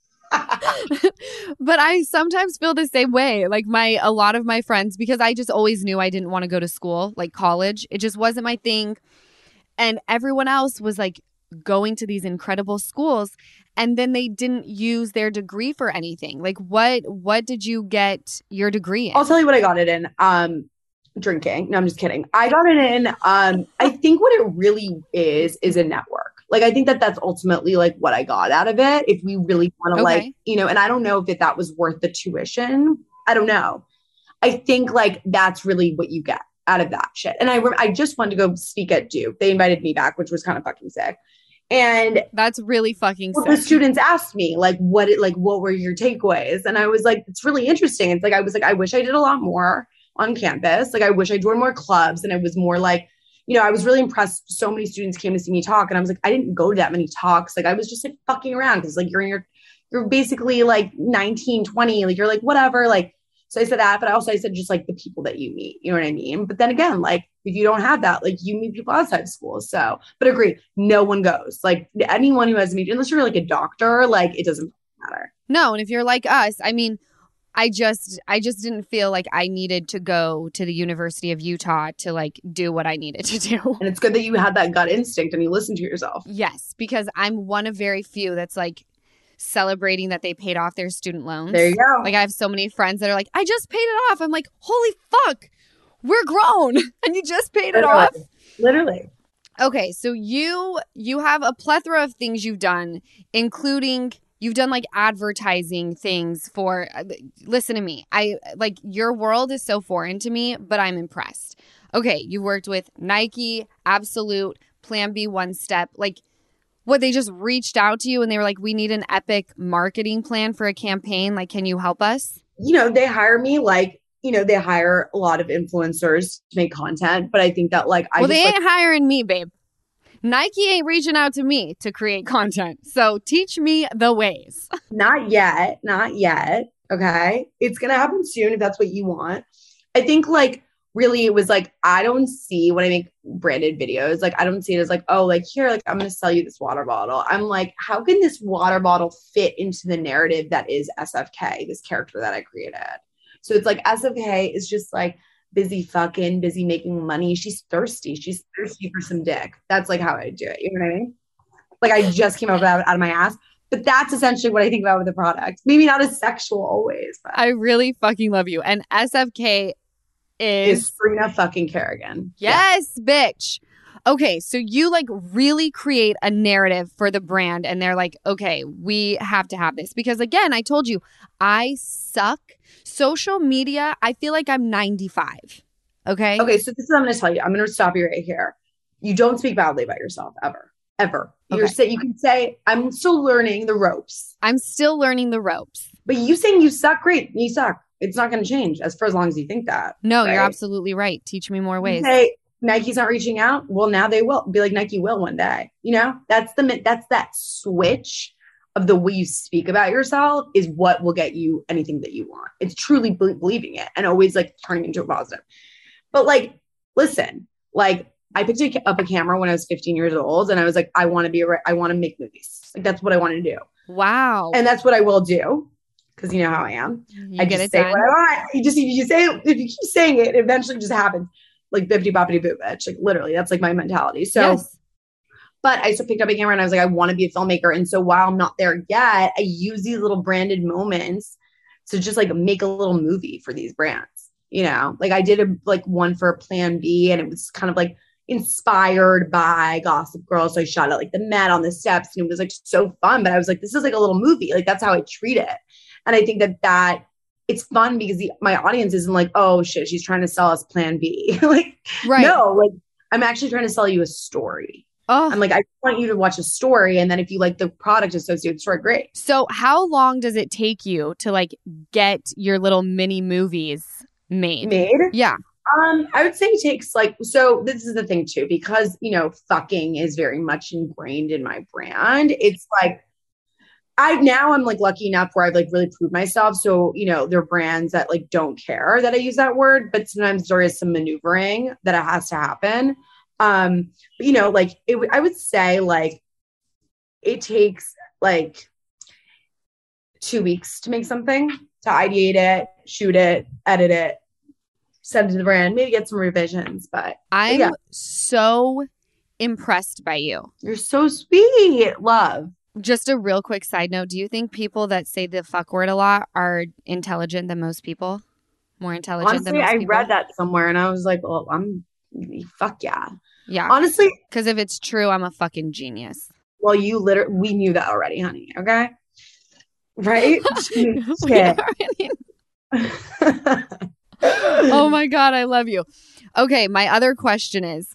But I sometimes feel the same way. Like my, a lot of my friends, because I just always knew I didn't want to go to school, like college. It just wasn't my thing. And everyone else was like going to these incredible schools and then they didn't use their degree for anything. Like what, what did you get your degree in? I'll tell you what I got it in. Um, drinking. No, I'm just kidding. I got it in. Um, I think what it really is, is a network. Like, I think that that's ultimately like what I got out of it. If we really want to okay. like, you know, and I don't know if it, that was worth the tuition. I don't know. I think like that's really what you get out of that shit. And I, re- I just wanted to go speak at Duke. They invited me back, which was kind of fucking sick. And that's really fucking well, sick. The students asked me like, what, it, like, what were your takeaways? And I was like, it's really interesting. It's like, I was like, I wish I did a lot more on campus. Like, I wish I joined more clubs and I was more like, you know, I was really impressed. So many students came to see me talk and I was like, I didn't go to that many talks. Like I was just like fucking around because like you're in your, you're basically like nineteen, twenty, like you're like, whatever. Like, so I said that, but also I said just like the people that you meet, you know what I mean? But then again, like if you don't have that, like you meet people outside of school. So, but agree, no one goes. Like anyone who has a meet, unless you're like a doctor, like it doesn't matter. No. And if you're like us, I mean, I just I just didn't feel like I needed to go to the University of Utah to like do what I needed to do. And it's good that you had that gut instinct and you listened to yourself. Yes, because I'm one of very few that's like celebrating that they paid off their student loans. There you go. Like I have so many friends that are like, I just paid it off. I'm like, holy fuck, we're grown and you just paid it Literally. off. Literally. Okay, so you you have a plethora of things you've done, including you've done like advertising things for, listen to me. I like your world is so foreign to me, but I'm impressed. Okay. You worked with Nike, Absolute, Plan B, One Step. Like what, they just reached out to you and they were like, we need an epic marketing plan for a campaign. Like, can you help us? You know, they hire me like, you know, they hire a lot of influencers to make content, but I think that like, I well, just, they ain't like, hiring me, babe. Nike ain't reaching out to me to create content. So teach me the ways. Not yet. Not yet. Okay. It's going to happen soon if that's what you want. I think like really it was like, I don't see when I make branded videos, like I don't see it as like, oh, like here, like I'm going to sell you this water bottle. I'm like, how can this water bottle fit into the narrative that is S F K, this character that I created? So it's like S F K is just like, busy fucking, busy making money. She's thirsty. She's thirsty for some dick. That's like how I do it. You know what I mean? Like I just came up with that out of my ass. But that's essentially what I think about with the product. Maybe not as sexual always. But I really fucking love you. And S F K is... is Serena fucking Kerrigan. Yes, yeah. Bitch. Okay, so you like really create a narrative for the brand and they're like, okay, we have to have this. Because again, I told you, I suck. Social media, I feel like I'm ninety-five. Okay? Okay, so this is what I'm going to tell you. I'm going to stop you right here. You don't speak badly about yourself ever. Ever. You're Okay. say, you can say, I'm still learning the ropes. I'm still learning the ropes. But you saying you suck, great. You suck. It's not going to change as for as long as you think that. No, right? you're absolutely right. Teach me more ways. You say Nike's not reaching out. Well, now they will be like Nike will one day. You know, that's the that's that switch of the way you speak about yourself is what will get you anything that you want. It's truly be- believing it and always like turning into a positive. But like, listen, like I picked a, up a camera when I was fifteen years old, and I was like, I want to be a, I want to make movies. Like that's what I want to do. Wow. And that's what I will do. Because you know how I am. You I get just it say done. what I want. You just, if you say, if you keep saying it, it eventually just happens. Like bippity boppity boo bitch. Like literally, that's like my mentality. So, Yes. but I still picked up a camera and I was like, I want to be a filmmaker. And so while I'm not there yet, I use these little branded moments to just like make a little movie for these brands. You know, like I did a like one for Plan B, and it was kind of like inspired by Gossip Girl. So I shot it like the Met on the steps, and it was like so fun. But I was like, this is like a little movie. Like that's how I treat it. And I think that that it's fun because the, my audience isn't like, oh shit, she's trying to sell us Plan B. Like, Right. no, like I'm actually trying to sell you a story. Oh. I'm like, I want you to watch a story. And then if you like the product associated with the story, great. So how long does it take you to like get your little mini movies made? Made? Yeah. Um, I would say it takes like, so this is the thing too, because, you know, fucking is very much ingrained in my brand. It's like, I now I'm like lucky enough where I've like really proved myself. So, you know, there are brands that like don't care that I use that word, but sometimes there is some maneuvering that it has to happen. Um, but you know, like it, I would say like it takes like two weeks to make something, to ideate it, shoot it, edit it, send it to the brand, maybe get some revisions. But I'm yeah. so impressed by you. You're so sweet, love. Just a real quick side note. Do you think people that say the fuck word a lot are intelligent than most people? More intelligent than Honestly, most I people? read that somewhere and I was like, well, I'm fuck yeah. Yeah. Honestly, Because if it's true, I'm a fucking genius. well, you literally, we knew that already, honey. Okay. Right? We Shit. already- Oh my God, I love you. Okay, my other question is,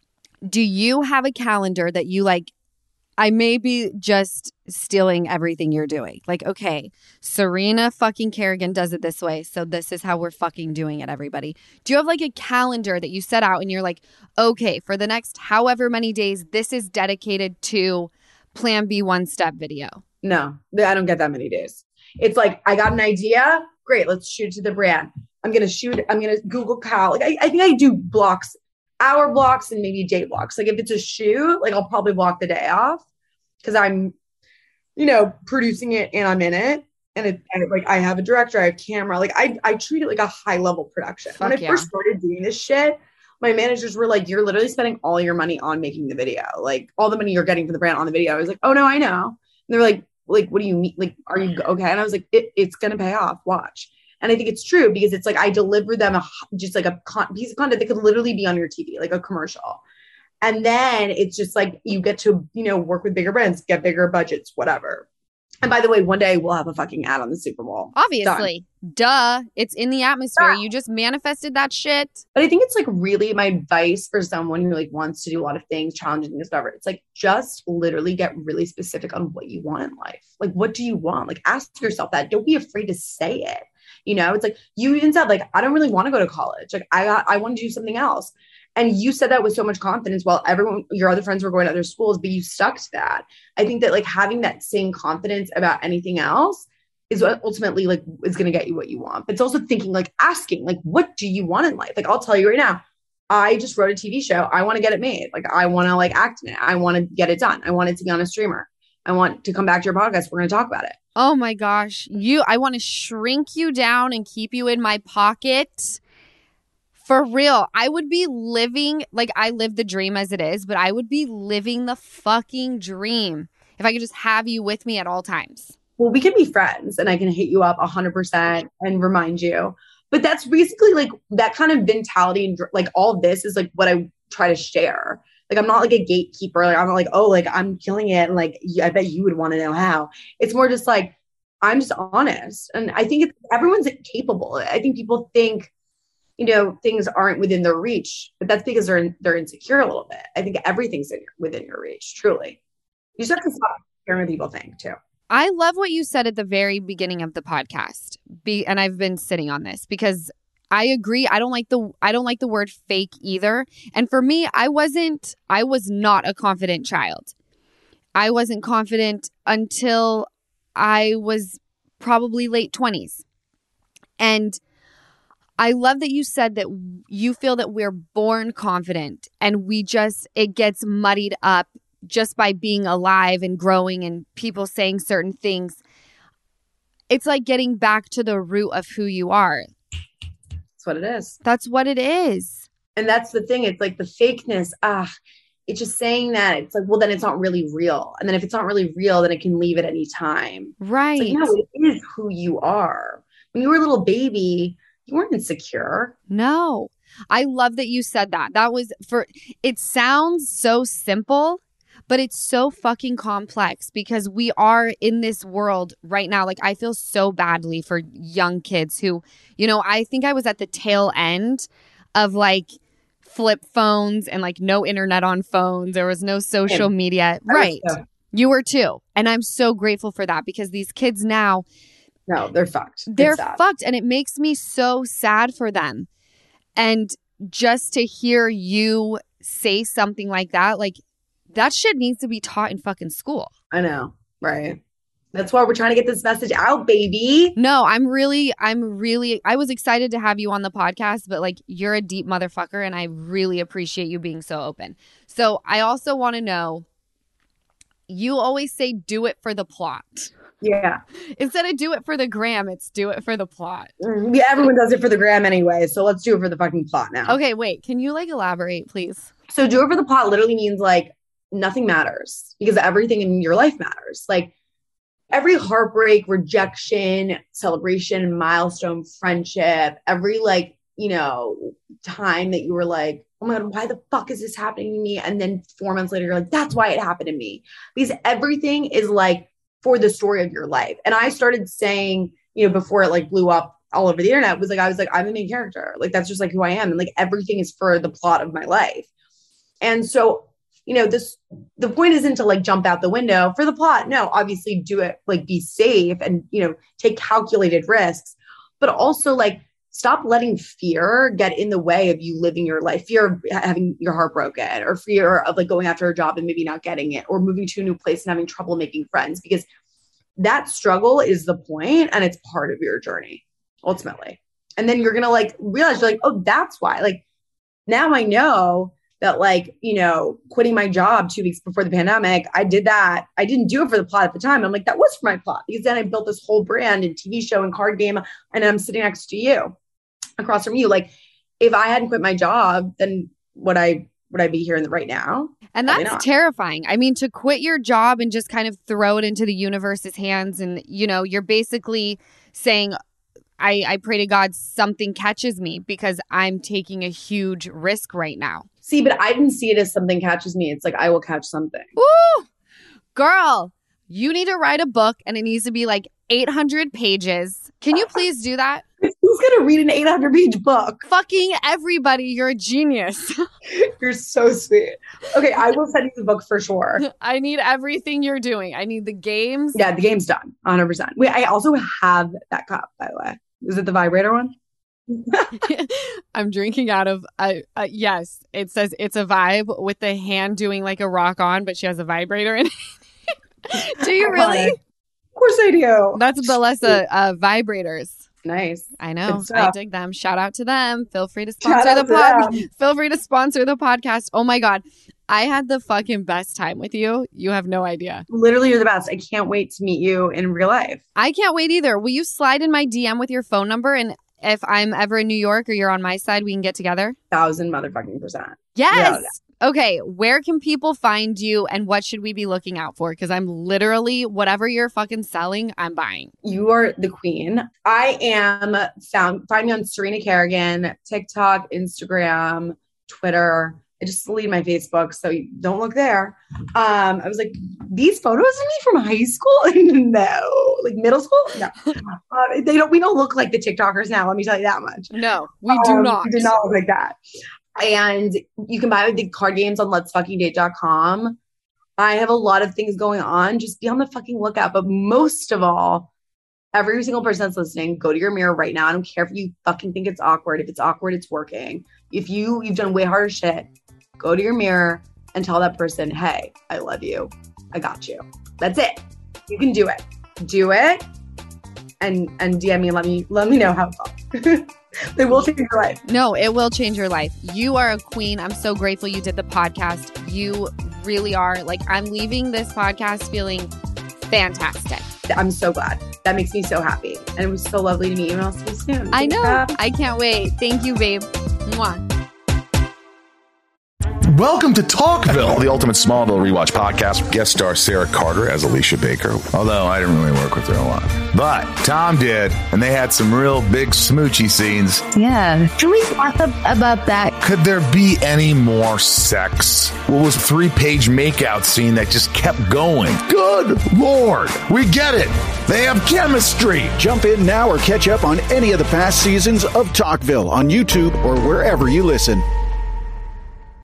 do you have a calendar that you like, I may be just stealing everything you're doing. Like, okay, Serena fucking Kerrigan does it this way, so this is how we're fucking doing it, everybody. Do you have like a calendar that you set out and you're like, okay, for the next however many days, this is dedicated to Plan B one-step video? No, I don't get that many days. It's like, I got an idea. Great. Let's shoot to the brand. I'm going to shoot. I'm going to Google Cal. Like, I, I think I do blocks, hour blocks and maybe day blocks. Like if it's a shoot, like I'll probably block the day off because I'm, you know, producing it and I'm in it. And it, and it, like, I have a director, I have camera. Like I, I treat it like a high level production. Fuck when I yeah. first started doing this shit, my managers were like, you're literally spending all your money on making the video. Like all the money you're getting for the brand on the video. I was like, oh no, I know. And they're like, like, what do you mean? Like, are you okay? And I was like, it, it's going to pay off. Watch. And I think it's true because it's like, I deliver them a, just like a con- piece of content that could literally be on your T V, like a commercial. And then it's just like, you get to, you know, work with bigger brands, get bigger budgets, whatever. And by the way, one day we'll have a fucking ad on the Super Bowl. Obviously. Duh. It's in the atmosphere. Yeah. You just manifested that shit. But I think it's like really my advice for someone who like wants to do a lot of things, challenging this, whatever. It's like, just literally get really specific on what you want in life. Like, what do you want? Like, ask yourself that. Don't be afraid to say it. You know, it's like you even said, like, I don't really want to go to college. Like, I got, I want to do something else. And you said that with so much confidence while everyone, your other friends were going to other schools, but you stuck to that. I think that like having that same confidence about anything else is what ultimately like is going to get you what you want. But it's also thinking, like asking, like, what do you want in life? Like, I'll tell you right now, I just wrote a T V show. I want to get it made. Like, I want to like act in it. I want to get it done. I want it to be on a streamer. I want to come back to your podcast. We're going to talk about it. Oh my gosh. You, I want to shrink you down and keep you in my pocket. For real. I would be living, like I live the dream as it is, but I would be living the fucking dream if I could just have you with me at all times. Well, we can be friends and I can hit you up a hundred percent and remind you. But that's basically like that kind of mentality and like all of this is like what I try to share. Like, I'm not like a gatekeeper. Like, I'm not like, oh, like I'm killing it. And like, I bet you would want to know how. It's more just like, I'm just honest. And I think it's, everyone's capable. I think people think, you know, things aren't within their reach, but that's because they're, in, they're insecure a little bit. I think everything's in, within your reach, truly. You just have to stop caring what people think too. I love what you said at the very beginning of the podcast. Be, and I've been sitting on this because I agree. I don't like the I don't like the word fake either. And for me, I wasn't I was not a confident child. I wasn't confident until I was probably late twenties. And I love that you said that you feel that we're born confident and we just it gets muddied up just by being alive and growing and people saying certain things. It's like getting back to the root of who you are. What it is. That's what it is. And that's the thing. It's like the fakeness. Ah, it's just saying that. It's like, well, then it's not really real. And then if it's not really real, then it can leave at any time. Right. It's like, no, it is who you are. When you were a little baby, you weren't insecure. No. I love that you said that. That was for, it sounds so simple, but it's so fucking complex because we are in this world right now. Like, I feel so badly for young kids who, you know, I think I was at the tail end of like flip phones and like no internet on phones. There was no social Yeah. media. I Right. was, uh, You were too. And I'm so grateful for that because these kids now, No, they're fucked. they're It's sad. fucked. And it makes me so sad for them. And just to hear you say something like that, like, that shit needs to be taught in fucking school. I know. Right. That's why we're trying to get this message out, baby. No, I'm really, I'm really, I was excited to have you on the podcast, but like, you're a deep motherfucker and I really appreciate you being so open. So I also want to know, you always say do it for the plot. Yeah. Instead of do it for the gram, it's do it for the plot. Yeah, everyone does it for the gram anyway. So let's do it for the fucking plot now. Okay, wait, can you like elaborate, please? So do it for the plot literally means like nothing matters because everything in your life matters. Like every heartbreak, rejection, celebration, milestone, friendship, every like, you know, time that you were like, oh my God, why the fuck is this happening to me? And then four months later, you're like, that's why it happened to me. Because everything is like for the story of your life. And I started saying, you know, before it like blew up all over the internet, was like, I was like, I'm the main character. Like, that's just like who I am. And like everything is for the plot of my life. And so, you know, this, the point isn't to like jump out the window for the plot. No, obviously do it, like be safe and, you know, take calculated risks, but also like stop letting fear get in the way of you living your life. Fear of having your heart broken or fear of like going after a job and maybe not getting it or moving to a new place and having trouble making friends, because that struggle is the point and it's part of your journey ultimately. And then you're going to like realize you're like, oh, that's why. Like now I know that like, you know, quitting my job two weeks before the pandemic, I did that. I didn't do it for the plot at the time. I'm like, that was for my plot because then I built this whole brand and T V show and card game and I'm sitting next to you, across from you. Like if I hadn't quit my job, then would I, would I be here in the right now? And Probably that's not. terrifying. I mean, to quit your job and just kind of throw it into the universe's hands. And, you know, you're basically saying, I, I pray to God something catches me because I'm taking a huge risk right now. See, but I didn't see it as something catches me. It's like, I will catch something. Woo! Girl, you need to write a book and it needs to be like eight hundred pages. Can you please do that? Who's going to read an eight hundred page book? Fucking everybody. You're a genius. You're so sweet. Okay, I will send you the book for sure. I need everything you're doing. I need the games. Yeah, the game's done. one hundred percent. Wait, I also have that cup, by the way. Is it the vibrator one? I'm drinking out of, uh, uh, yes, it says it's a vibe with the hand doing like a rock on, but she has a vibrator in it. Do you really? Of course I do. That's Bellesa uh, vibrators. Nice. I know. Good I stuff. dig them. Shout out to them. Feel free to Shout sponsor out the to pod. them. Feel free to sponsor the podcast. Oh my God. I had the fucking best time with you. You have no idea. Literally, you're the best. I can't wait to meet you in real life. I can't wait either. Will you slide in my D M with your phone number? And if I'm ever in New York or you're on my side, we can get together? Thousand motherfucking percent. Yes. Yeah. Okay. Where can people find you and what should we be looking out for? Because I'm literally, whatever you're fucking selling, I'm buying. You are the queen. I am found, find me on Serena Kerrigan, TikTok, Instagram, Twitter. I just deleted my Facebook, so you don't look there. Um, I was like, these photos of me from high school? No. Like middle school? No. Uh, they don't, we don't look like the TikTokers now, let me tell you that much. No, we do um, not. We do not look like that. And you can buy the card games on let's fucking date dot com. I have a lot of things going on. Just be on the fucking lookout. But most of all, every single person that's listening, go to your mirror right now. I don't care if you fucking think it's awkward. If it's awkward, it's working. If you, you've done way harder shit, go to your mirror and tell that person, hey, I love you. I got you. That's it. You can do it. Do it. And and D M me and let me let me know how it felt. They will change your life. No, it will change your life. You are a queen. I'm so grateful you did the podcast. You really are. Like, I'm leaving this podcast feeling fantastic. I'm so glad. That makes me so happy. And it was so lovely to meet you. And I'll see you soon. I know. Bye. I can't wait. Thank you, babe. Mwah. Welcome to Talkville, the ultimate Smallville rewatch podcast. Guest star Sarah Carter as Alicia Baker. Although I didn't really work with her a lot. But Tom did, and they had some real big smoochy scenes. Yeah. Can we talk about that? Could there be any more sex? What was a three-page makeout scene that just kept going? Good Lord. We get it. They have chemistry. Jump in now or catch up on any of the past seasons of Talkville on YouTube or wherever you listen.